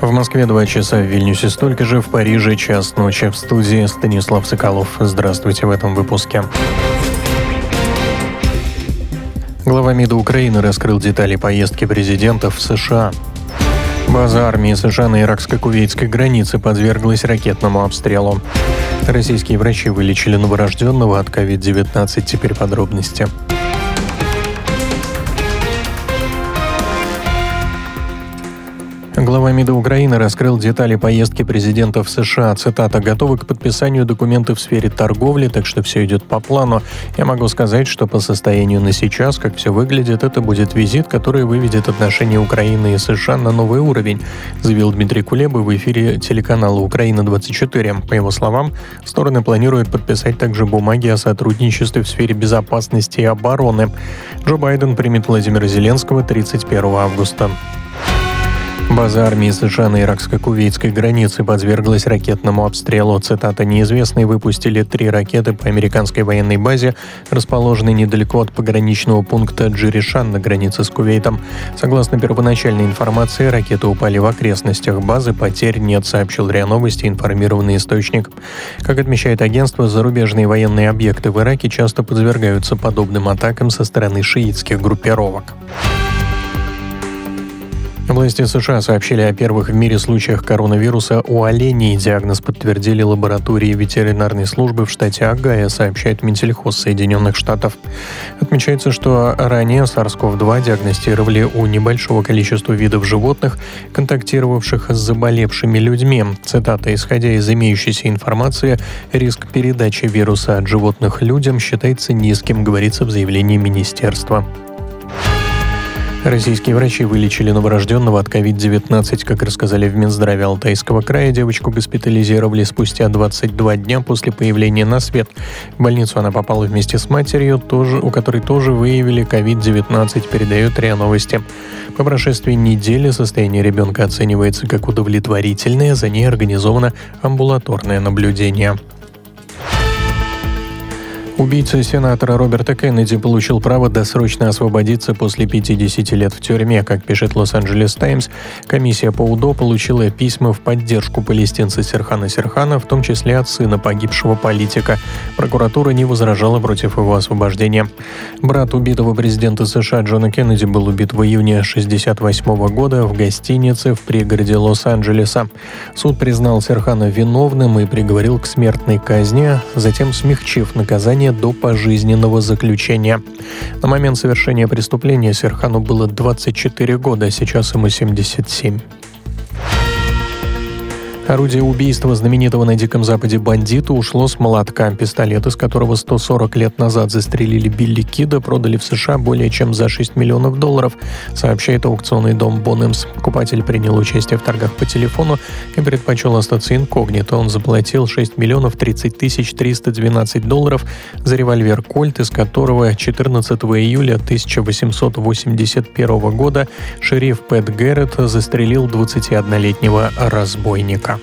В Москве 2 часа, в Вильнюсе столько же, в Париже час ночи. В студии Станислав Соколов. Здравствуйте в этом выпуске. Глава МИДа Украины раскрыл детали поездки президента в США. База армии США на иракско-кувейтской границе подверглась ракетному обстрелу. Российские врачи вылечили новорожденного от COVID-19. Теперь подробности. Глава МИДа Украины раскрыл детали поездки президента в США. Цитата: «Готовы к подписанию документы в сфере торговли, так что все идет по плану. Я могу сказать, что по состоянию на сейчас, как все выглядит, это будет визит, который выведет отношения Украины и США на новый уровень», заявил Дмитрий Кулеба в эфире телеканала «Украина-24». По его словам, стороны планируют подписать также бумаги о сотрудничестве в сфере безопасности и обороны. Джо Байден примет Владимира Зеленского 31 августа. База армии США на иракско-кувейтской границе подверглась ракетному обстрелу. Цитата: «Неизвестные выпустили 3 ракеты по американской военной базе, расположенной недалеко от пограничного пункта Джиришан на границе с Кувейтом. Согласно первоначальной информации, ракеты упали в окрестностях базы, потерь нет», сообщил РИА Новости информированный источник. Как отмечает агентство, зарубежные военные объекты в Ираке часто подвергаются подобным атакам со стороны шиитских группировок. Власти США сообщили о первых в мире случаях коронавируса у оленей. Диагноз подтвердили лаборатории ветеринарной службы в штате Огайо, сообщает Минсельхоз Соединенных Штатов. Отмечается, что ранее SARS-CoV-2 диагностировали у небольшого количества видов животных, контактировавших с заболевшими людьми. Цитата: «Исходя из имеющейся информации, риск передачи вируса от животных людям считается низким», говорится в заявлении министерства. Российские врачи вылечили новорожденного от COVID-19. Как рассказали в Минздраве Алтайского края, девочку госпитализировали спустя 22 дня после появления на свет. В больницу она попала вместе с матерью, у которой тоже выявили COVID-19, передает РИА Новости. По прошествии недели состояние ребенка оценивается как удовлетворительное, за ней организовано амбулаторное наблюдение. Убийца сенатора Роберта Кеннеди получил право досрочно освободиться после 50 лет в тюрьме. Как пишет Лос-Анджелес Таймс, комиссия по УДО получила письма в поддержку палестинца Серхана Серхана, в том числе от сына погибшего политика. Прокуратура не возражала против его освобождения. Брат убитого президента США Джона Кеннеди был убит в июне 1968 года в гостинице в пригороде Лос-Анджелеса. Суд признал Серхана виновным и приговорил к смертной казни, затем смягчив наказание до пожизненного заключения. На момент совершения преступления Серхану было 24 года, сейчас ему 77. Орудие убийства знаменитого на Диком Западе бандита ушло с молотка. Пистолет, из которого 140 лет назад застрелили Билли Кида, продали в США более чем за $6 миллионов, сообщает аукционный дом Bonhams. Покупатель принял участие в торгах по телефону и предпочел остаться инкогнито. Он заплатил $6 30 312 за револьвер «Кольт», из которого 14 июля 1881 года шериф Пэт Гэрретт застрелил 21-летнего разбойника.